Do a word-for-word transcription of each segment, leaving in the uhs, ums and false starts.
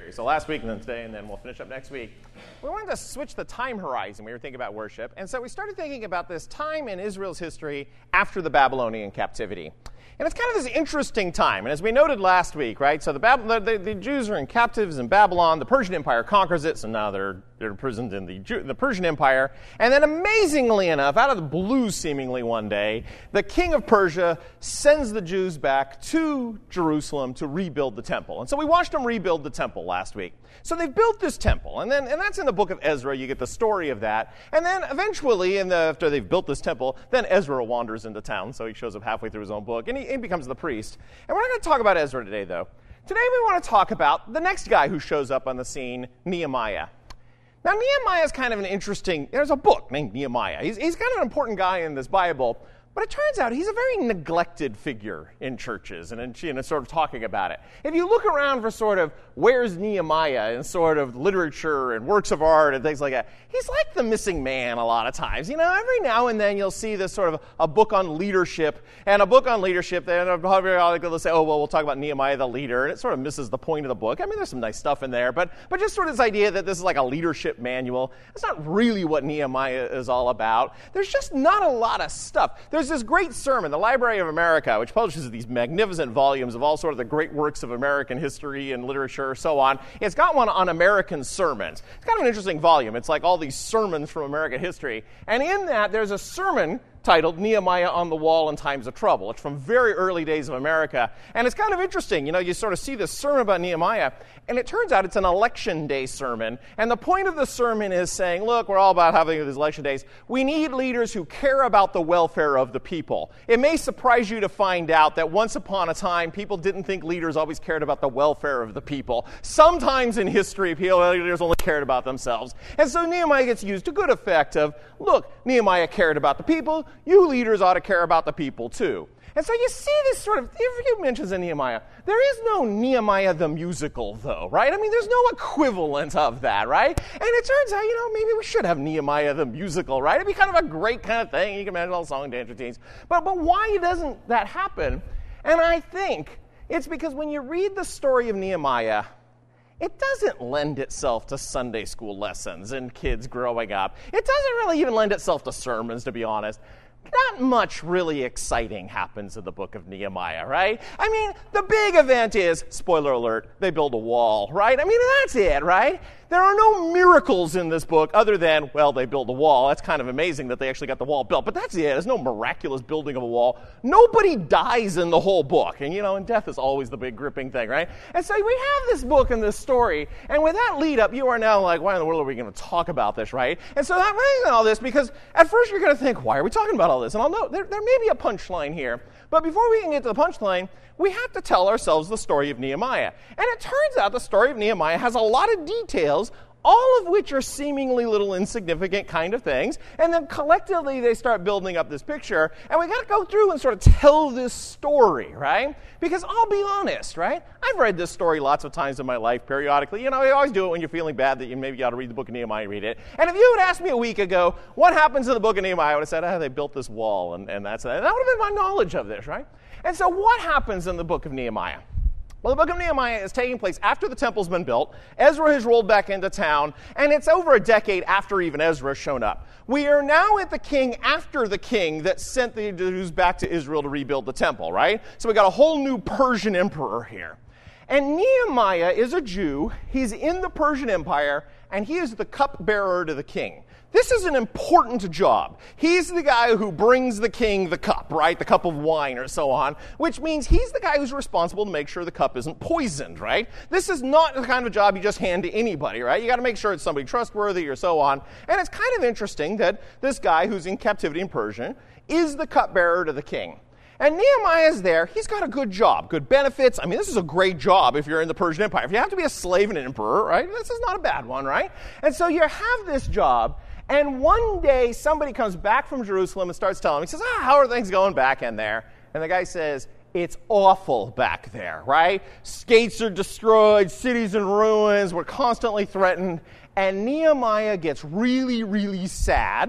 So last week and then today, and then we'll finish up next week. We wanted to switch the time horizon. We were thinking about worship. And so we started thinking about this time in Israel's history after the Babylonian captivity. And it's kind of this interesting time. And as we noted last week, right, so the, Bab- the, the, the Jews are in captives in Babylon. The Persian Empire conquers it, so now they're, they're imprisoned in the, Jew- the Persian Empire. And then amazingly enough, out of the blue seemingly one day, the king of Persia sends the Jews back to Jerusalem to rebuild the temple. And so we watched them rebuild the temple last week. So they've built this temple, and then and that's in the book of Ezra. You get the story of that. And then eventually, in the, after they've built this temple, then Ezra wanders into town, so he shows up halfway through his own book, and he, he becomes the priest. And we're not going to talk about Ezra today, though. Today we want to talk about the next guy who shows up on the scene, Nehemiah. Now, Nehemiah is kind of an interesting, there's a book named Nehemiah. He's, he's kind of an important guy in this Bible, but it turns out he's a very neglected figure in churches and in, you know, sort of talking about it. If you look around for sort of where's Nehemiah in sort of literature and works of art and things like that, he's like the missing man a lot of times. You know, every now and then you'll see this sort of a book on leadership, and a book on leadership, then they'll say, oh, well, we'll talk about Nehemiah the leader, and it sort of misses the point of the book. I mean, there's some nice stuff in there, but, but just sort of this idea that this is like a leadership manual. That's not really what Nehemiah is all about. There's just not a lot of stuff. There's There's this great sermon, the Library of America, which publishes these magnificent volumes of all sort of the great works of American history and literature, so on. It's got one on American sermons. It's kind of an interesting volume. It's like all these sermons from American history. And in that, there's a sermon titled Nehemiah on the Wall in Times of Trouble. It's from very early days of America. And it's kind of interesting. You know, you sort of see this sermon about Nehemiah, and it turns out it's an election day sermon. And the point of the sermon is saying, look, we're all about having these election days. We need leaders who care about the welfare of the people. It may surprise you to find out that once upon a time, people didn't think leaders always cared about the welfare of the people. Sometimes in history, people, leaders only cared about themselves. And so Nehemiah gets used to good effect of, look, Nehemiah cared about the people. You leaders ought to care about the people too. And so you see this sort of, there are a few mentions in Nehemiah. There is no Nehemiah the musical, though, right? I mean, there's no equivalent of that, right? And it turns out, you know, maybe we should have Nehemiah the musical, right? It'd be kind of a great kind of thing. You can imagine all the song and dance routines. But, but why doesn't that happen? And I think it's because when you read the story of Nehemiah, it doesn't lend itself to Sunday school lessons and kids growing up. It doesn't really even lend itself to sermons, to be honest. Not much really exciting happens in the book of Nehemiah, right? I mean, the big event is, spoiler alert, they build a wall, right? I mean, that's it, right? There are no miracles in this book other than, well, they build a wall. That's kind of amazing that they actually got the wall built, but that's it. There's no miraculous building of a wall. Nobody dies in the whole book, and, you know, and death is always the big gripping thing, right? And so we have this book and this story, and with that lead up, you are now like, why in the world are we going to talk about this, right? And so that brings all this, because at first you're going to think, why are we talking about all this? And I'll note, there, there may be a punchline here, but before we can get to the punchline, we have to tell ourselves the story of Nehemiah. And it turns out the story of Nehemiah has a lot of details, all of which are seemingly little insignificant kind of things, and then collectively they start building up this picture, and we got to go through and sort of tell this story, right? Because I'll be honest, right? I've read this story lots of times in my life, periodically. You know, you always do it when you're feeling bad that you maybe ought to read the book of Nehemiah and read it. And if you had asked me a week ago, what happens in the book of Nehemiah, I would have said, oh, they built this wall, and, and that's that. And that would have been my knowledge of this, right? And so what happens in the book of Nehemiah? Well, the book of Nehemiah is taking place after the temple's been built. Ezra has rolled back into town, and it's over a decade after even Ezra has shown up. We are now at the king after the king that sent the Jews back to Israel to rebuild the temple, right? So we got a whole new Persian emperor here. And Nehemiah is a Jew. He's in the Persian Empire, and he is the cupbearer to the king. This is an important job. He's the guy who brings the king the cup, right? The cup of wine or so on, which means he's the guy who's responsible to make sure the cup isn't poisoned, right? This is not the kind of job you just hand to anybody, right? You got to make sure it's somebody trustworthy or so on. And it's kind of interesting that this guy who's in captivity in Persia is the cupbearer to the king. And Nehemiah's there. He's got a good job, good benefits. I mean, this is a great job if you're in the Persian Empire. If you have to be a slave and an emperor, right? This is not a bad one, right? And so you have this job. And one day, somebody comes back from Jerusalem and starts telling him, he says, ah, how are things going back in there? And the guy says, it's awful back there, right? Gates are destroyed, cities in ruins, we're constantly threatened. And Nehemiah gets really, really sad.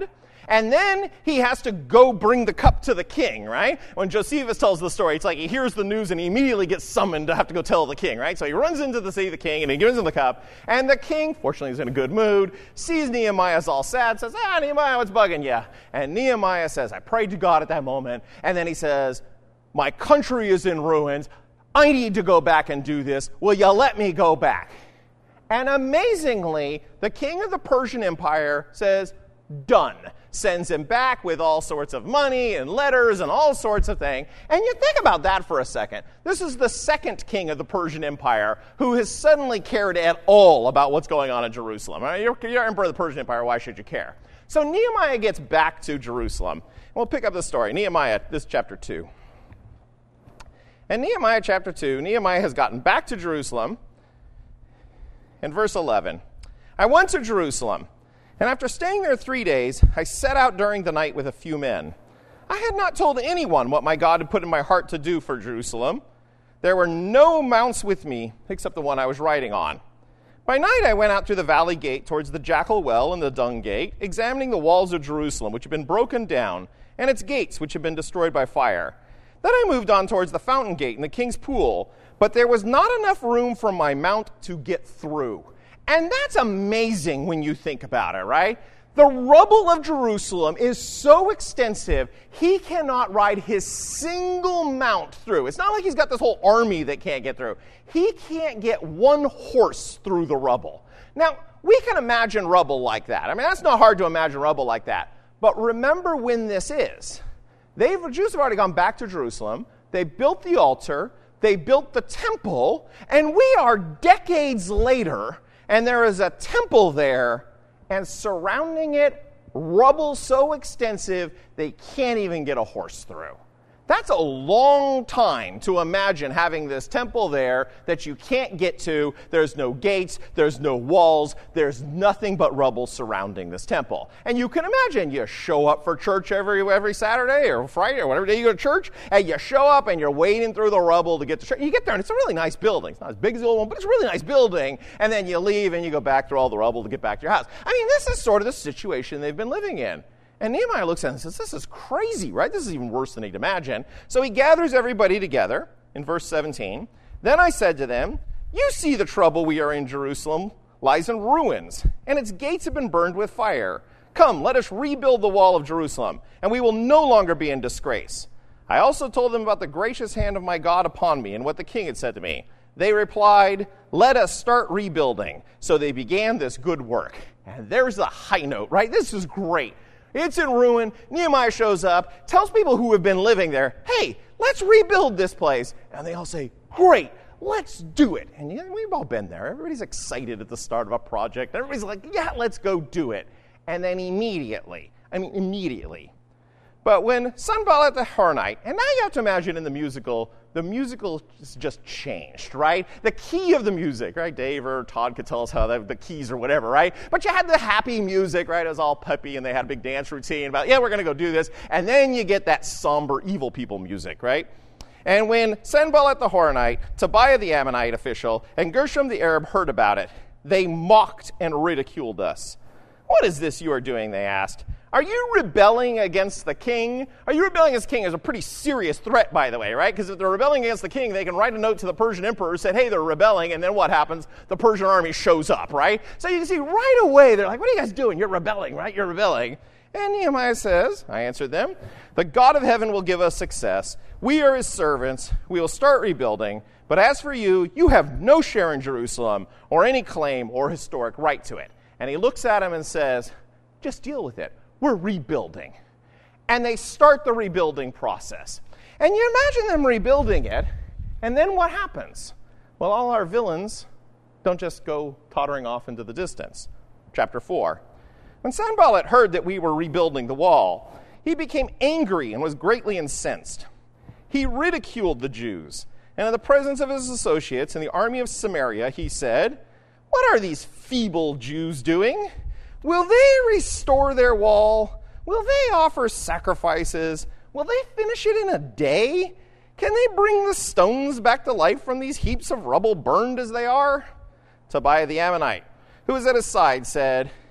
And then he has to go bring the cup to the king, right? When Josephus tells the story, it's like he hears the news and he immediately gets summoned to have to go tell the king, right? So he runs into the see the king and he gives him the cup. And the king, fortunately he's in a good mood, sees Nehemiah's all sad, says, ah, Nehemiah, what's bugging you? And Nehemiah says, I prayed to God at that moment. And then he says, my country is in ruins. I need to go back and do this. Will you let me go back? And amazingly, the king of the Persian Empire says, done. Sends him back with all sorts of money and letters and all sorts of things. And you think about that for a second. This is the second king of the Persian Empire who has suddenly cared at all about what's going on in Jerusalem. You're, you're emperor of the Persian Empire, why should you care? So Nehemiah gets back to Jerusalem. We'll pick up the story. Nehemiah, this is chapter two. And Nehemiah chapter two, Nehemiah has gotten back to Jerusalem. In verse eleven, I went to Jerusalem, and after staying there three days, I set out during the night with a few men. I had not told anyone what my God had put in my heart to do for Jerusalem. There were no mounts with me, except the one I was riding on. By night I went out through the valley gate towards the Jackal Well and the Dung Gate, examining the walls of Jerusalem, which had been broken down, and its gates, which had been destroyed by fire. Then I moved on towards the Fountain Gate and the King's Pool, but there was not enough room for my mount to get through. And that's amazing when you think about it, right? The rubble of Jerusalem is so extensive, he cannot ride his single mount through. It's not like he's got this whole army that can't get through. He can't get one horse through the rubble. Now, we can imagine rubble like that. I mean, that's not hard to imagine rubble like that. But remember when this is. They, the Jews have already gone back to Jerusalem. They built the altar. They built the temple. And we are decades later, and there is a temple there, and surrounding it, rubble so extensive they can't even get a horse through. That's a long time to imagine having this temple there that you can't get to. There's no gates, there's no walls, there's nothing but rubble surrounding this temple. And you can imagine you show up for church every every Saturday or Friday or whatever day you go to church, and you show up and you're wading through the rubble to get to church. You get there and it's a really nice building. It's not as big as the old one, but it's a really nice building. And then you leave and you go back through all the rubble to get back to your house. I mean, this is sort of the situation they've been living in. And Nehemiah looks at it and says, this is crazy, right? This is even worse than he'd imagine. So he gathers everybody together in verse seventeen. Then I said to them, you see the trouble we are in Jerusalem lies in ruins, and its gates have been burned with fire. Come, let us rebuild the wall of Jerusalem, and we will no longer be in disgrace. I also told them about the gracious hand of my God upon me and what the king had said to me. They replied, let us start rebuilding. So they began this good work. And there's the high note, right? This is great. It's in ruin. Nehemiah shows up, tells people who have been living there, hey, let's rebuild this place. And they all say, great, let's do it. And yeah, we've all been there. Everybody's excited at the start of a project. Everybody's like, yeah, let's go do it. And then immediately, I mean, immediately. But when Sanballat the Horonite, and now you have to imagine in the musical, the musical just changed, right? The key of the music, right? Dave or Todd could tell us how the, the keys or whatever, right? But you had the happy music, right? It was all peppy, and they had a big dance routine about, yeah, we're going to go do this. And then you get that somber, evil people music, right? And when Sanballat the Horonite, Tobiah the Ammonite official, and Gershom the Arab heard about it, they mocked and ridiculed us. What is this you are doing, they asked. Are you rebelling against the king? Are you rebelling against the king is a pretty serious threat, by the way, right? Because if they're rebelling against the king, they can write a note to the Persian emperor, say, hey, they're rebelling, and then what happens? The Persian army shows up, right? So you can see right away, they're like, what are you guys doing? You're rebelling, right? You're rebelling. And Nehemiah says, I answered them, the God of heaven will give us success. We are his servants. We will start rebuilding. But as for you, you have no share in Jerusalem or any claim or historic right to it. And he looks at him and says, just deal with it. We're rebuilding. And they start the rebuilding process. And you imagine them rebuilding it, and then what happens? Well, all our villains don't just go tottering off into the distance. Chapter four. When Sanballat heard that we were rebuilding the wall, he became angry and was greatly incensed. He ridiculed the Jews, and in the presence of his associates in the army of Samaria, he said, what are these feeble Jews doing? Will they restore their wall? Will they offer sacrifices? Will they finish it in a day? Can they bring the stones back to life from these heaps of rubble burned as they are? Tobiah the Ammonite, who was at his side, said,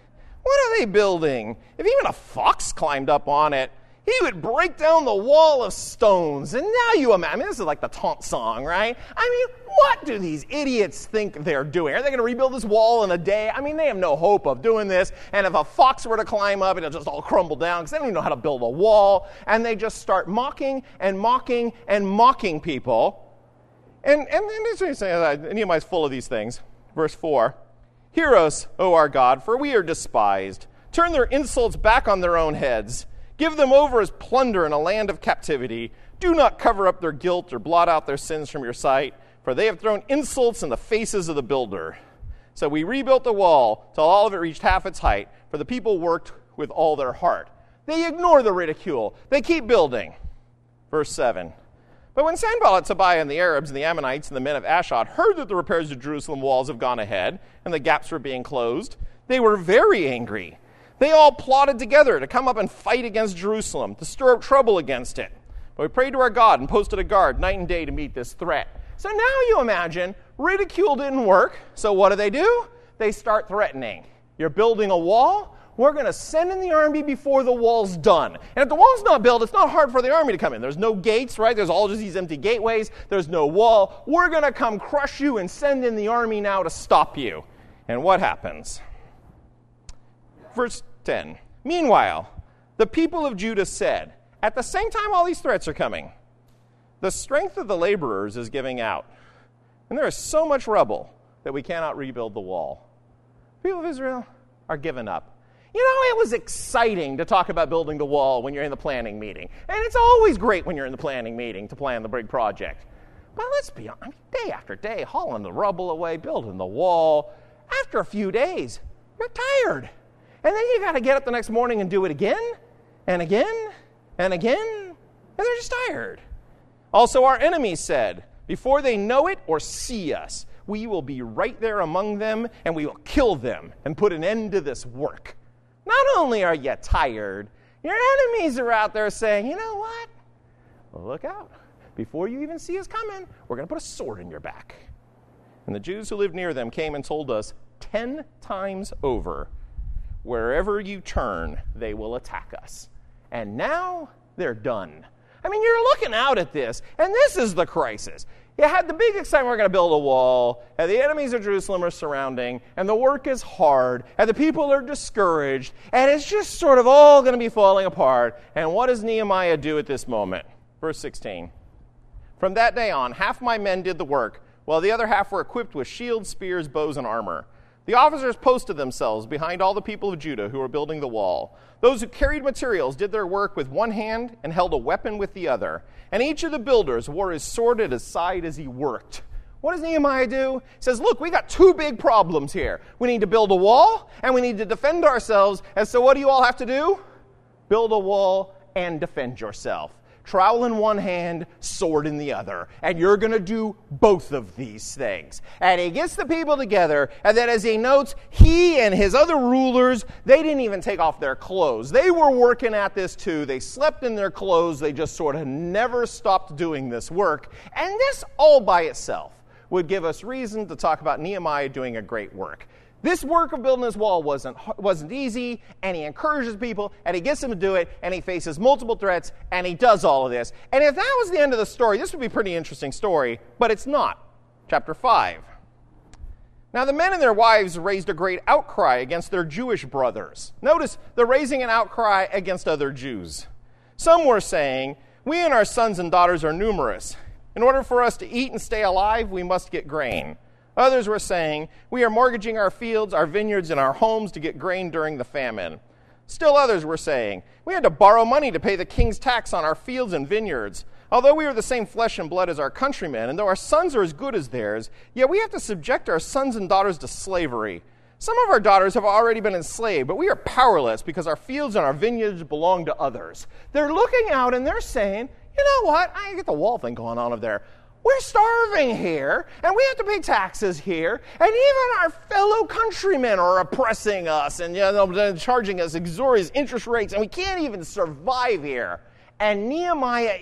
What are they building? If even a fox climbed up on it, he would break down the wall of stones. And now you imagine, I mean, this is like the taunt song, right? I mean, what do these idiots think they're doing? Are they going to rebuild this wall in a day? I mean, they have no hope of doing this. And if a fox were to climb up, it'll just all crumble down because they don't even know how to build a wall. And they just start mocking and mocking and mocking people. And, and, and uh, Nehemiah's full of these things. Verse four, "Hear us, O our God, for we are despised. Turn their insults back on their own heads. Give them over as plunder in a land of captivity. Do not cover up their guilt or blot out their sins from your sight, for they have thrown insults in the faces of the builder." So we rebuilt the wall till all of it reached half its height, for the people worked with all their heart. They ignore the ridicule. They keep building. Verse seven, "But when Sanballat, Tobiah, and the Arabs, and the Ammonites, and the men of Ashdod heard that the repairs to Jerusalem walls have gone ahead, and the gaps were being closed, they were very angry. They all plotted together to come up and fight against Jerusalem, to stir up trouble against it. But we prayed to our God and posted a guard night and day to meet this threat." So now you imagine, ridicule didn't work, so what do they do? They start threatening. You're building a wall? We're going to send in the army before the wall's done. And if the wall's not built, it's not hard for the army to come in. There's no gates, right? There's all just these empty gateways. There's no wall. We're going to come crush you and send in the army now to stop you. And what happens? Verse ten, "Meanwhile, the people of Judah said," at the same time all these threats are coming, "The strength of the laborers is giving out, and there is so much rubble that we cannot rebuild the wall." People of Israel are giving up. You know, it was exciting to talk about building the wall when you're in the planning meeting. And it's always great when you're in the planning meeting to plan the big project. But let's be honest, I mean, day after day, hauling the rubble away, building the wall. After a few days, you're tired. And then you got to get up the next morning and do it again, and again, and again, and they're just tired. "Also our enemies said, before they know it or see us, we will be right there among them, and we will kill them and put an end to this work." Not only are you tired, your enemies are out there saying, "You know what? Well, look out. Before you even see us coming, we're going to put a sword in your back." And the Jews who lived near them came and told us ten times over, "Wherever you turn, they will attack us." And now they're done. I mean, you're looking out at this, and this is the crisis. You had the big excitement, we're going to build a wall, and the enemies of Jerusalem are surrounding, and the work is hard, and the people are discouraged, and it's just sort of all going to be falling apart. And what does Nehemiah do at this moment? Verse sixteen, "From that day on, half my men did the work, while the other half were equipped with shields, spears, bows, and armor. The officers posted themselves behind all the people of Judah who were building the wall. Those who carried materials did their work with one hand and held a weapon with the other. And each of the builders wore his sword at his side as he worked." What does Nehemiah do? He says, look, we got two big problems here. We need to build a wall, and we need to defend ourselves. And so what do you all have to do? Build a wall and defend yourself. Trowel in one hand, sword in the other. And you're going to do both of these things. And he gets the people together, and then as he notes, he and his other rulers, they didn't even take off their clothes. They were working at this too. They slept in their clothes. They just sort of never stopped doing this work. And this all by itself would give us reason to talk about Nehemiah doing a great work. This work of building this wall wasn't, wasn't easy, and he encourages people, and he gets them to do it, and he faces multiple threats, and he does all of this. And if that was the end of the story, this would be a pretty interesting story, but it's not. Chapter five. "Now the men and their wives raised a great outcry against their Jewish brothers." Notice, they're raising an outcry against other Jews. "Some were saying, 'We and our sons and daughters are numerous. In order for us to eat and stay alive, we must get grain.' Others were saying, 'We are mortgaging our fields, our vineyards, and our homes to get grain during the famine.' Still others were saying, 'We had to borrow money to pay the king's tax on our fields and vineyards. Although we are the same flesh and blood as our countrymen, and though our sons are as good as theirs, yet we have to subject our sons and daughters to slavery. Some of our daughters have already been enslaved, but we are powerless because our fields and our vineyards belong to others.'" They're looking out and they're saying, you know what? I get the wall thing going on over there. We're starving here, and we have to pay taxes here, and even our fellow countrymen are oppressing us and, you know, charging us exorbitant interest rates, and we can't even survive here. And Nehemiah is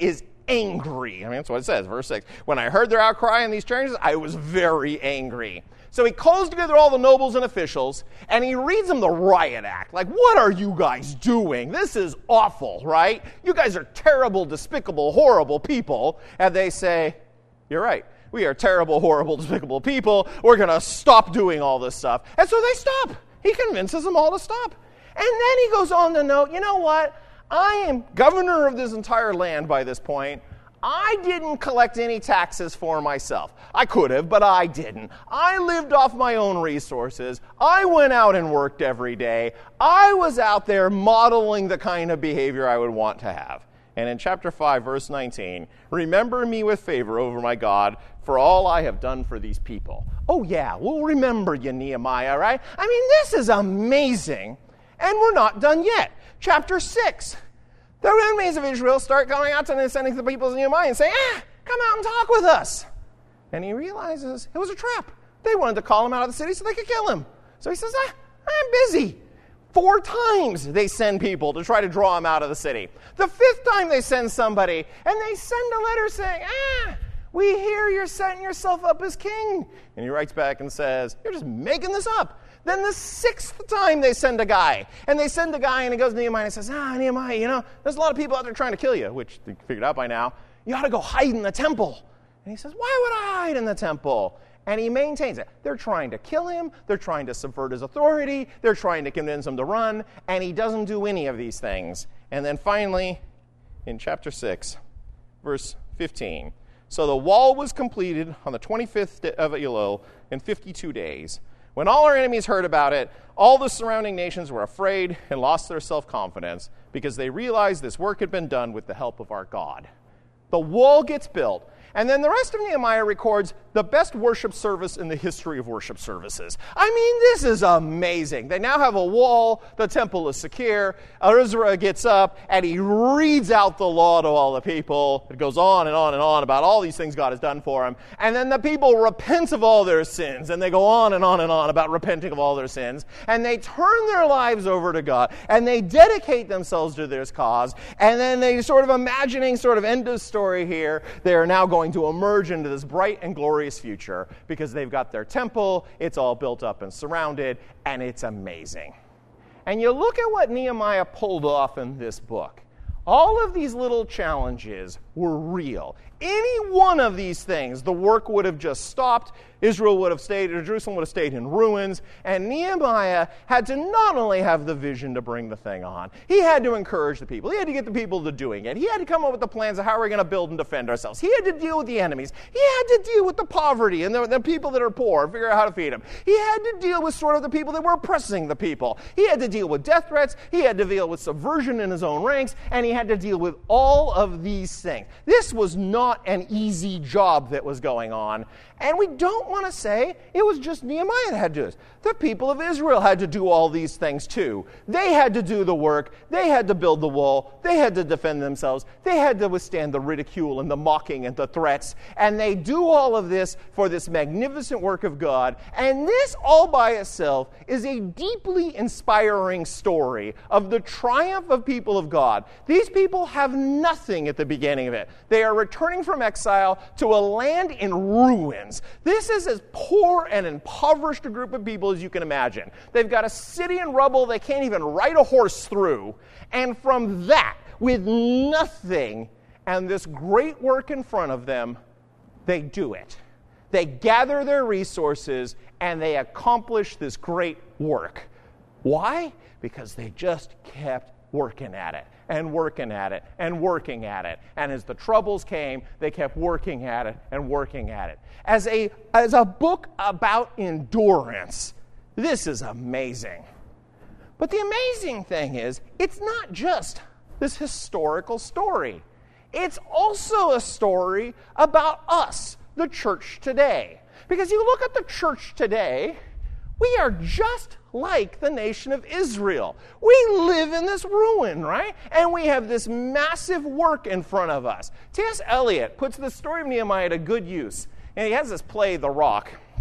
angry. I mean, that's what it says, verse six. When I heard their outcry and these charges, I was very angry. So he calls together all the nobles and officials, and he reads them the riot act. Like, what are you guys doing? This is awful, right? You guys are terrible, despicable, horrible people. And they say, you're right. We are terrible, horrible, despicable people. We're going to stop doing all this stuff. And so they stop. He convinces them all to stop. And then he goes on to note, you know what? I am governor of this entire land by this point. I didn't collect any taxes for myself. I could have, but I didn't. I lived off my own resources. I went out and worked every day. I was out there modeling the kind of behavior I would want to have. And in chapter five, verse nineteen, remember me with favor over my God for all I have done for these people. Oh yeah, we'll remember you, Nehemiah, right? I mean, this is amazing. And we're not done yet. Chapter six. The enemies of Israel start going out and sending the people of Nehemiah and saying, ah, come out and talk with us. And he realizes it was a trap. They wanted to call him out of the city so they could kill him. So he says, ah, I'm busy. Four times they send people to try to draw him out of the city. The fifth time they send somebody, and they send a letter saying, ah, we hear you're setting yourself up as king. And he writes back and says, you're just making this up. Then the sixth time they send a guy. And they send a guy and he goes to Nehemiah and says, ah, Nehemiah, you know, there's a lot of people out there trying to kill you, which they figured out by now. You ought to go hide in the temple. And he says, why would I hide in the temple? And he maintains it. They're trying to kill him. They're trying to subvert his authority. They're trying to convince him to run. And he doesn't do any of these things. And then finally, in chapter six, verse fifteen, so the wall was completed on the twenty-fifth of Elul in fifty-two days. When all our enemies heard about it, all the surrounding nations were afraid and lost their self-confidence because they realized this work had been done with the help of our God. The wall gets built. And then the rest of Nehemiah records the best worship service in the history of worship services. I mean, this is amazing. They now have a wall. The temple is secure. Ezra gets up, and he reads out the law to all the people. It goes on and on and on about all these things God has done for him. And then the people repent of all their sins, and they go on and on and on about repenting of all their sins. And they turn their lives over to God, and they dedicate themselves to this cause. And then they sort of imagining sort of end of story here. They are now going to emerge into this bright and glorious future because they've got their temple, it's all built up and surrounded, and it's amazing. And you look at what Nehemiah pulled off in this book. All of these little challenges were real. Any one of these things, the work would have just stopped. Israel would have stayed, or Jerusalem would have stayed in ruins. And Nehemiah had to not only have the vision to bring the thing on, he had to encourage the people. He had to get the people to doing it. He had to come up with the plans of how we're going to build and defend ourselves. He had to deal with the enemies. He had to deal with the poverty and the, the people that are poor and figure out how to feed them. He had to deal with sort of the people that were oppressing the people. He had to deal with death threats. He had to deal with subversion in his own ranks. And he had to deal with all of these things. This was not an easy job that was going on. And we don't want to say it was just Nehemiah that had to do this. The people of Israel had to do all these things too. They had to do the work. They had to build the wall. They had to defend themselves. They had to withstand the ridicule and the mocking and the threats. And they do all of this for this magnificent work of God. And this all by itself is a deeply inspiring story of the triumph of people of God. These people have nothing at the beginning of it. They are returning from exile to a land in ruins. This is as poor and impoverished a group of people as you can imagine. They've got a city in rubble they can't even ride a horse through. And from that, with nothing and this great work in front of them, they do it. They gather their resources and they accomplish this great work. Why? Because they just kept working at it and working at it and working at it. And as the troubles came, they kept working at it and working at it. As a, as a book about endurance, this is amazing. But the amazing thing is, it's not just this historical story. It's also a story about us, the church today. Because you look at the church today, we are just like the nation of Israel. We live in this ruin, right? And we have this massive work in front of us. T S Eliot puts the story of Nehemiah to good use. And he has this play, The Rock.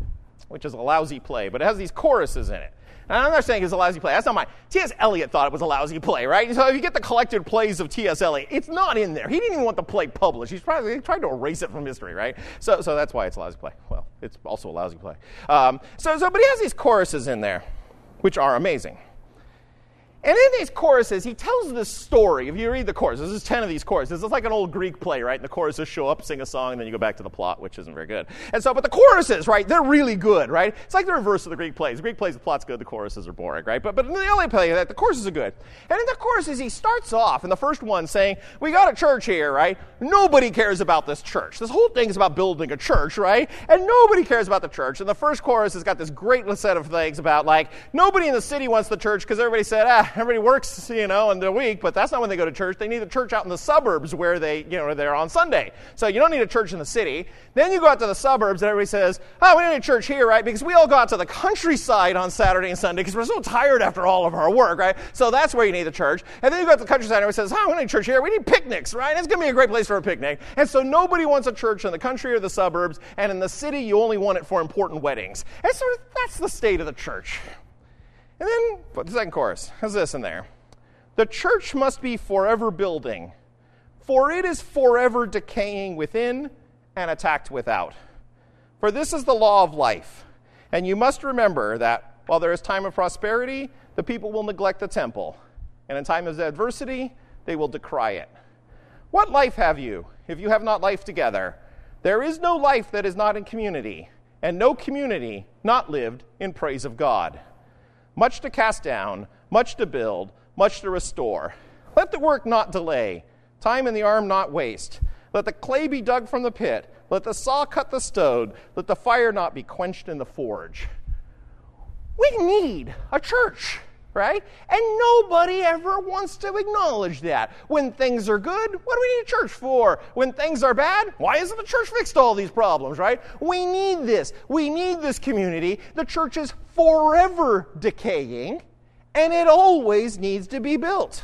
which is a lousy play, but it has these choruses in it. And I'm not saying it's a lousy play. That's not mine. T S. Eliot thought it was a lousy play, right? So if you get the collected plays of T S. Eliot, it's not in there. He didn't even want the play published. He's probably he tried to erase it from history, right? So, so that's why it's a lousy play. Well, it's also a lousy play. Um, so, so, but he has these choruses in there, which are amazing. And in these choruses, he tells this story. If you read the chorus, this is ten of these choruses. It's like an old Greek play, right? And the choruses show up, sing a song, and then you go back to the plot, which isn't very good. And so, but the choruses, right, they're really good, right? It's like the reverse of the Greek plays. The Greek plays, the plot's good, the choruses are boring, right? But, but in the only play, the choruses are good. And in the choruses, he starts off in the first one saying, we got a church here, right? Nobody cares about this church. This whole thing is about building a church, right? And nobody cares about the church. And the first chorus has got this great set of things about, like, nobody in the city wants the church because everybody said, ah, everybody works, you know, in the week, but that's not when they go to church. They need a church out in the suburbs where they, you know, they're on Sunday. So you don't need a church in the city. Then you go out to the suburbs and everybody says, oh, we need a church here, right? Because we all go out to the countryside on Saturday and Sunday because we're so tired after all of our work, right? So that's where you need the church. And then you go out to the countryside and everybody says, oh, we need a church here. We need picnics, right? It's going to be a great place for a picnic. And so nobody wants a church in the country or the suburbs, and in the city you only want it for important weddings. And so that's the state of the church. And then, but the second chorus has this in there. The church must be forever building, for it is forever decaying within and attacked without. For this is the law of life. And you must remember that while there is time of prosperity, the people will neglect the temple. And in time of adversity, they will decry it. What life have you, if you have not life together? There is no life that is not in community, and no community not lived in praise of God. Much to cast down, much to build, much to restore. Let the work not delay, time in the arm not waste. Let the clay be dug from the pit. Let the saw cut the stone. Let the fire not be quenched in the forge. We need a church, right? And nobody ever wants to acknowledge that. When things are good, what do we need a church for? When things are bad, why isn't the church fixed all these problems, right? We need this. We need this community. The church is forever decaying, and it always needs to be built.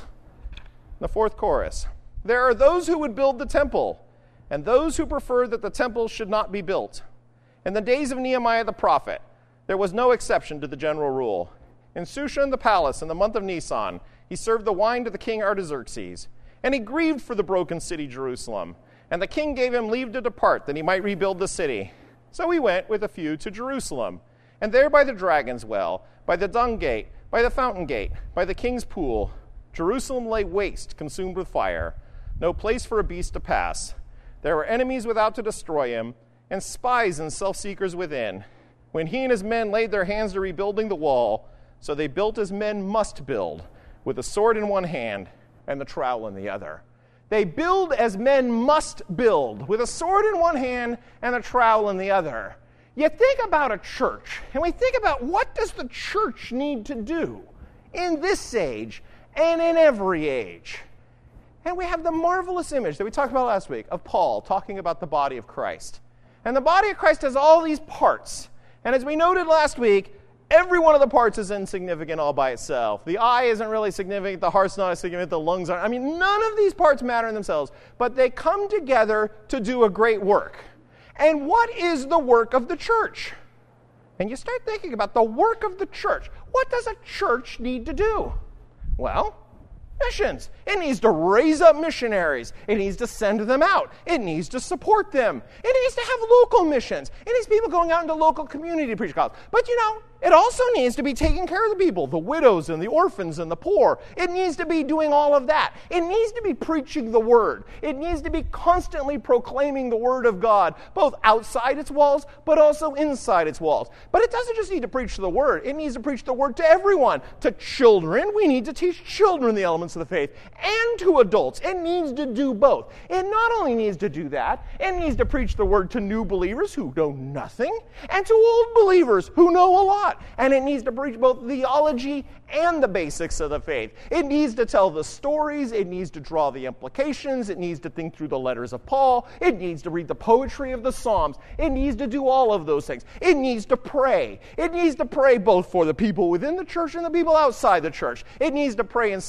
The fourth chorus. There are those who would build the temple, and those who prefer that the temple should not be built. In the days of Nehemiah the prophet, there was no exception to the general rule. In Shushan the palace, in the month of Nisan, he served the wine to the king Artaxerxes, and he grieved for the broken city Jerusalem. And the king gave him leave to depart, that he might rebuild the city. So he went with a few to Jerusalem, and there by the dragon's well, by the dung gate, by the fountain gate, by the king's pool, Jerusalem lay waste, consumed with fire, no place for a beast to pass. There were enemies without to destroy him, and spies and self-seekers within. When he and his men laid their hands to rebuilding the wall, so they built as men must build, with a sword in one hand and the trowel in the other. They build as men must build, with a sword in one hand and a trowel in the other. You think about a church, and we think about what does the church need to do in this age and in every age. And we have the marvelous image that we talked about last week of Paul talking about the body of Christ. And the body of Christ has all these parts. And as we noted last week, every one of the parts is insignificant all by itself. The eye isn't really significant, the heart's not significant, the lungs aren't. I mean, none of these parts matter in themselves, but they come together to do a great work. And what is the work of the church? And you start thinking about the work of the church. What does a church need to do? Well, missions. It needs to raise up missionaries. It needs to send them out. It needs to support them. It needs to have local missions. It needs people going out into local community to preach the gospel. But you know, it also needs to be taking care of the people, the widows and the orphans and the poor. It needs to be doing all of that. It needs to be preaching the word. It needs to be constantly proclaiming the word of God, both outside its walls, but also inside its walls. But it doesn't just need to preach the word. It needs to preach the word to everyone. To children, we need to teach children the elements of the faith, and to adults. It needs to do both. It not only needs to do that, it needs to preach the word to new believers who know nothing, and to old believers who know a lot. And it needs to preach both theology and the basics of the faith. It needs to tell the stories. It needs to draw the implications. It needs to think through the letters of Paul. It needs to read the poetry of the Psalms. It needs to do all of those things. It needs to pray. It needs to pray both for the people within the church and the people outside the church. It needs to pray in supplication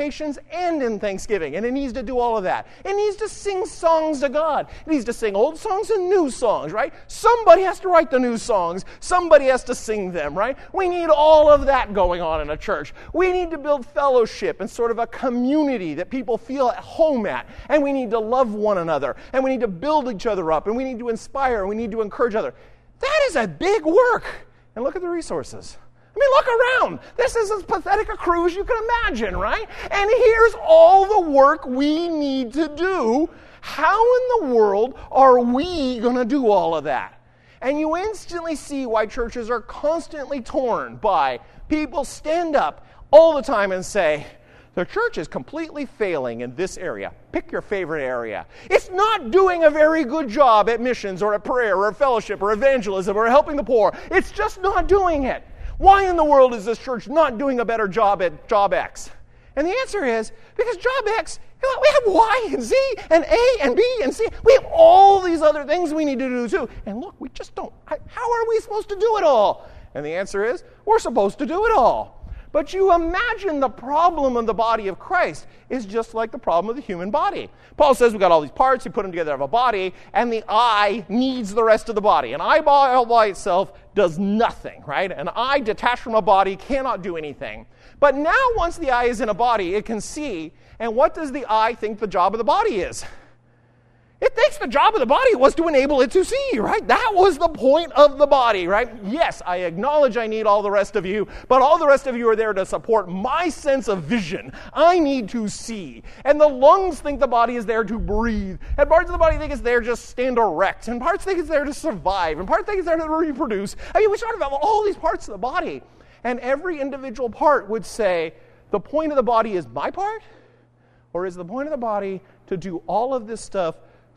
celebrations and in Thanksgiving. And it needs to do all of that. It needs to sing songs to God. It needs to sing old songs and new songs, right? Somebody has to write the new songs. Somebody has to sing them, right? We need all of that going on in a church. We need to build fellowship and sort of a community that people feel at home at. And we need to love one another. And we need to build each other up. And we need to inspire. And we need to encourage others. That is a big work. And look at the resources. I mean, look around. This is as pathetic a crew as you can imagine, right? And here's all the work we need to do. How in the world are we going to do all of that? And you instantly see why churches are constantly torn by people stand up all the time and say, the church is completely failing in this area. Pick your favorite area. It's not doing a very good job at missions or at prayer or at fellowship or evangelism or helping the poor. It's just not doing it. Why in the world is this church not doing a better job at job X? And the answer is, because job X, we have Y and Z and A and B and C. We have all these other things we need to do too. And look, we just don't. How are we supposed to do it all? And the answer is, we're supposed to do it all. But you imagine the problem of the body of Christ is just like the problem of the human body. Paul says we've got all these parts, you put them together of a body, and the eye needs the rest of the body. An eyeball by itself does nothing, right? An eye detached from a body cannot do anything. But now once the eye is in a body, it can see, and what does the eye think the job of the body is? It thinks the job of the body was to enable it to see, right? That was the point of the body, right? Yes, I acknowledge I need all the rest of you, but all the rest of you are there to support my sense of vision. I need to see. And the lungs think the body is there to breathe. And parts of the body think it's there to just stand erect. And parts think it's there to survive. And parts think it's there to reproduce. I mean, we sort of have all these parts of the body. And every individual part would say, the point of the body is my part? Or is the point of the body to do all of this stuff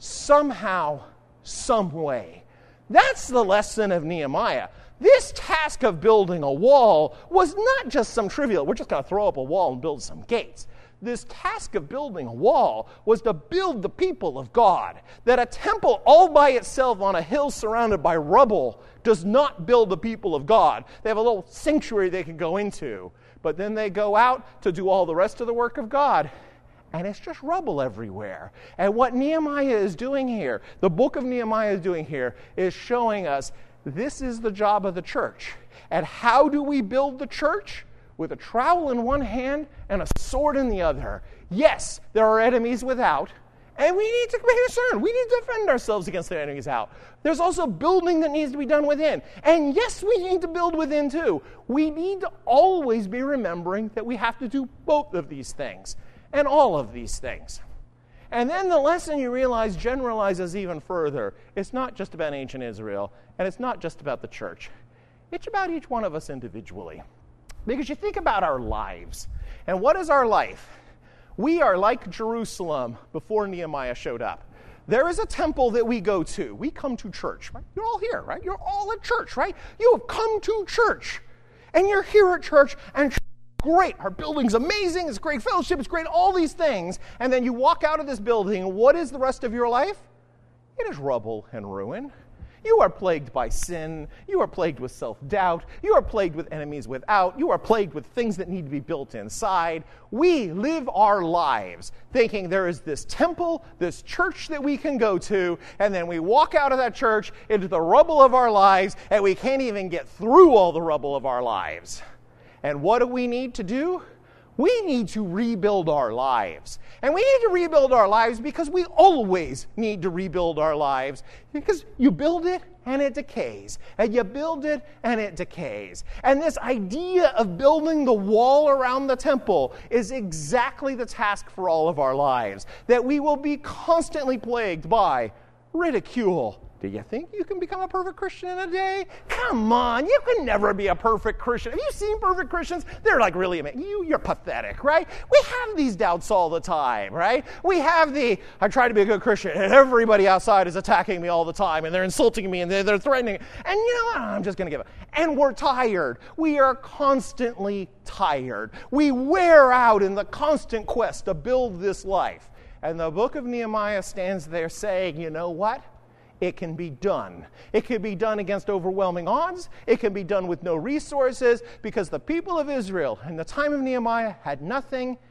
somehow, some way? That's the lesson of Nehemiah. This task of building a wall was not just some trivial, we're just going to throw up a wall and build some gates. This task of building a wall was to build the people of God. That a temple all by itself on a hill surrounded by rubble does not build the people of God. They have a little sanctuary they can go into, but then they go out to do all the rest of the work of God. And it's just rubble everywhere. And what Nehemiah is doing here, the book of Nehemiah is doing here, is showing us this is the job of the church. And how do we build the church? With a trowel in one hand and a sword in the other. Yes, there are enemies without, and we need to be concerned. We need to defend ourselves against the enemies out. There's also building that needs to be done within. And yes, we need to build within too. We need to always be remembering that we have to do both of these things. And all of these things. And then the lesson you realize generalizes even further. It's not just about ancient Israel, and it's not just about the church. It's about each one of us individually. Because you think about our lives. And what is our life? We are like Jerusalem before Nehemiah showed up. There is a temple that we go to. We come to church, right? You're all here, right? You're all at church, right? You have come to church. And you're here at church, and great, our building's amazing, it's great fellowship, it's great, all these things. And then you walk out of this building, what is the rest of your life? It is rubble and ruin. You are plagued by sin. You are plagued with self-doubt. You are plagued with enemies without. You are plagued with things that need to be built inside. We live our lives thinking there is this temple, this church that we can go to, and then we walk out of that church into the rubble of our lives, and we can't even get through all the rubble of our lives. And what do we need to do? We need to rebuild our lives. And we need to rebuild our lives because we always need to rebuild our lives. Because you build it and it decays. And you build it and it decays. And this idea of building the wall around the temple is exactly the task for all of our lives. That we will be constantly plagued by ridicule. Do you think you can become a perfect Christian in a day? Come on, you can never be a perfect Christian. Have you seen perfect Christians? They're like really amazing. You, you're pathetic, right? We have these doubts all the time, right? We have the, I try to be a good Christian, and everybody outside is attacking me all the time, and they're insulting me, and they're, they're threatening. And you know what? I'm just going to give up. And we're tired. We are constantly tired. We wear out in the constant quest to build this life. And the book of Nehemiah stands there saying, you know what? It can be done. It can be done against overwhelming odds. It can be done with no resources because the people of Israel in the time of Nehemiah had nothing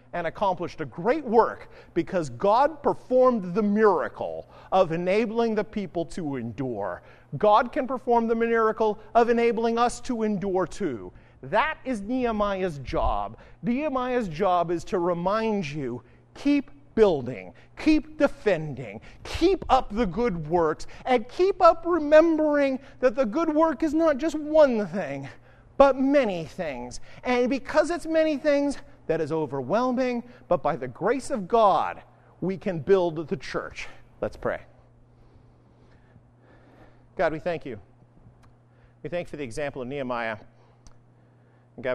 and accomplished a great work because God performed the miracle of enabling the people to endure. God can perform the miracle of enabling us to endure too. That is Nehemiah's job. Nehemiah's job is to remind you, keep building, keep defending, keep up the good works, and keep up remembering that the good work is not just one thing, but many things. And because it's many things, that is overwhelming, but by the grace of God, we can build the church. Let's pray. God, we thank you. We thank you for the example of Nehemiah.